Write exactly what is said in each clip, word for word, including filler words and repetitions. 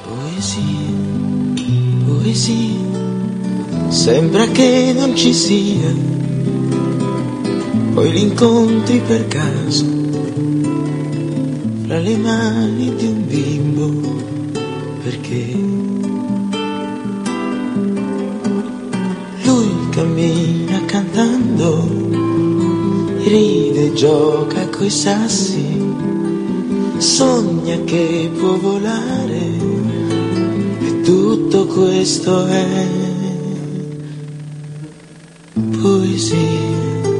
Poesia, poesia, sembra che non ci sia, poi li incontri per caso, fra le mani di un bimbo, perché lui cammina cantando, ride e gioca coi sassi, sogna che può volare, e tutto questo è poesia.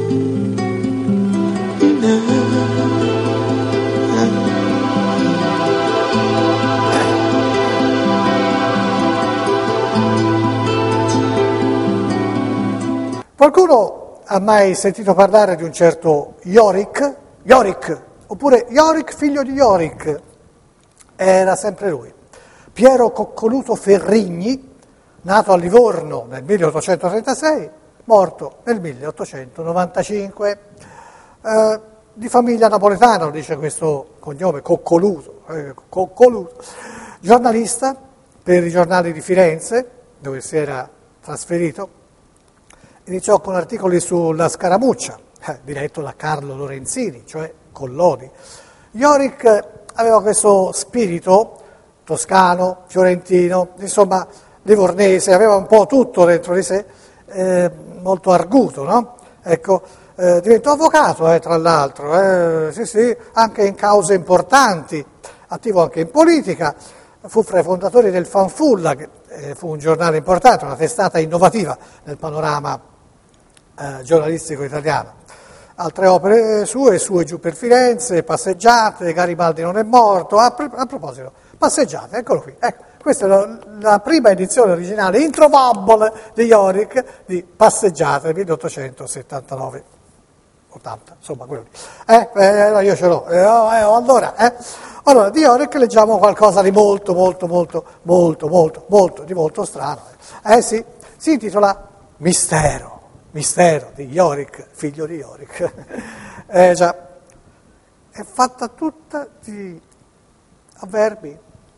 Qualcuno ha mai sentito parlare di un certo Yorick? Yorick, oppure Yorick, figlio di Yorick? Era sempre lui. Piero Coccoluto Ferrigni, nato a Livorno nel milleottocentotrentasei, morto nel milleottocentonovantacinque. Eh, di famiglia napoletana, dice questo cognome, Coccoluto, eh, Coccoluto. Giornalista per i giornali di Firenze, dove si era trasferito. Iniziò con articoli sulla Scaramuccia, eh, diretto da Carlo Lorenzini, cioè Collodi. Yorick aveva questo spirito toscano, fiorentino, insomma livornese, aveva un po' tutto dentro di sé, eh, molto arguto, no? Ecco, eh, diventò avvocato, eh, tra l'altro, eh, sì, sì, anche in cause importanti, attivo anche in politica, fu fra i fondatori del Fanfulla, che eh, fu un giornale importante, una testata innovativa nel panorama eh, giornalistico italiano. Altre opere sue, sue giù per Firenze, Passeggiate, Garibaldi non è morto, a, a proposito, Passeggiate, eccolo qui, ecco, questa è la, la prima edizione originale, introvabile, di Yorick, di Passeggiate, milleottocentosettantanove ottanta, insomma, quello lì. Eh, eh, io ce l'ho, eh, eh, allora, eh. Allora, di Yorick leggiamo qualcosa di molto, molto, molto, molto, molto, molto, di molto strano. Eh sì, si intitola Mistero. Mistero di Yorick, figlio di Yorick. Eh già, è fatta tutta di avverbi.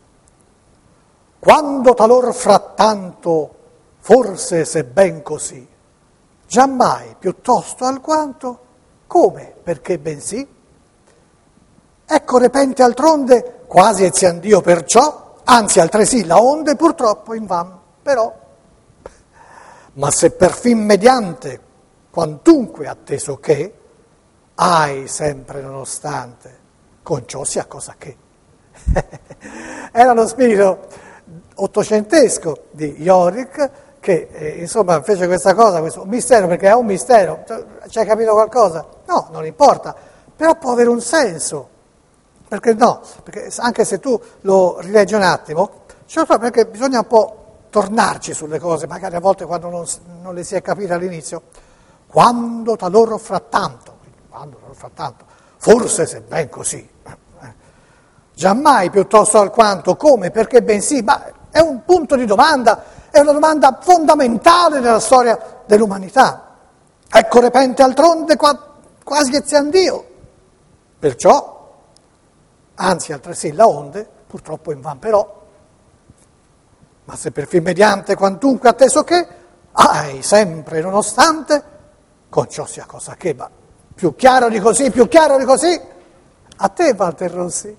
Quando talor frattanto, forse se ben così, giammai piuttosto alquanto, come perché bensì, ecco repente altronde, quasi ezian Dio perciò, anzi altresì la onde purtroppo invan, però. Ma se perfin mediante, quantunque atteso che, hai sempre nonostante, con ciò sia cosa che. Era lo spirito ottocentesco di Yorick che eh, insomma fece questa cosa, questo mistero, perché è un mistero. Ci hai capito qualcosa? No, non importa, però può avere un senso. Perché no? Perché anche se tu lo rileggi un attimo, cioè perché bisogna un po' tornarci sulle cose, magari a volte quando non, non le si è capite all'inizio. Quando talor frattanto, quando talor frattanto, forse se ben così, eh, giammai piuttosto alquanto, come, perché bensì, ma è un punto di domanda, è una domanda fondamentale nella storia dell'umanità. Ecco repente altronde qua, quasi ezian Dio. Perciò, anzi altresì la onde, purtroppo invan però, ma se perfin mediante quantunque atteso che, hai sempre nonostante, con ciò sia cosa che, ma più chiaro di così, più chiaro di così, a te Walter Rossi.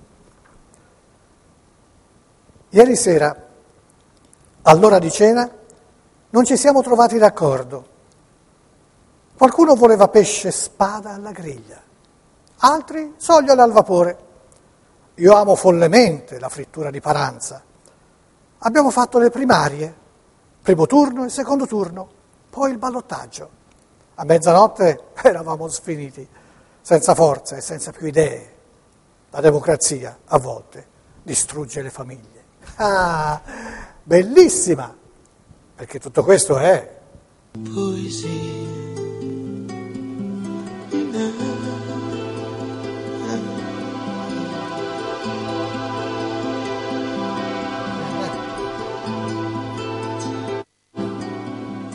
Ieri sera, all'ora di cena, non ci siamo trovati d'accordo. Qualcuno voleva pesce spada alla griglia, altri sogliole al vapore. Io amo follemente la frittura di Paranza. Abbiamo fatto le primarie, primo turno e secondo turno, poi il ballottaggio. A mezzanotte eravamo sfiniti, senza forza e senza più idee. La democrazia, a volte, distrugge le famiglie. Ah, bellissima! Perché tutto questo è poesia.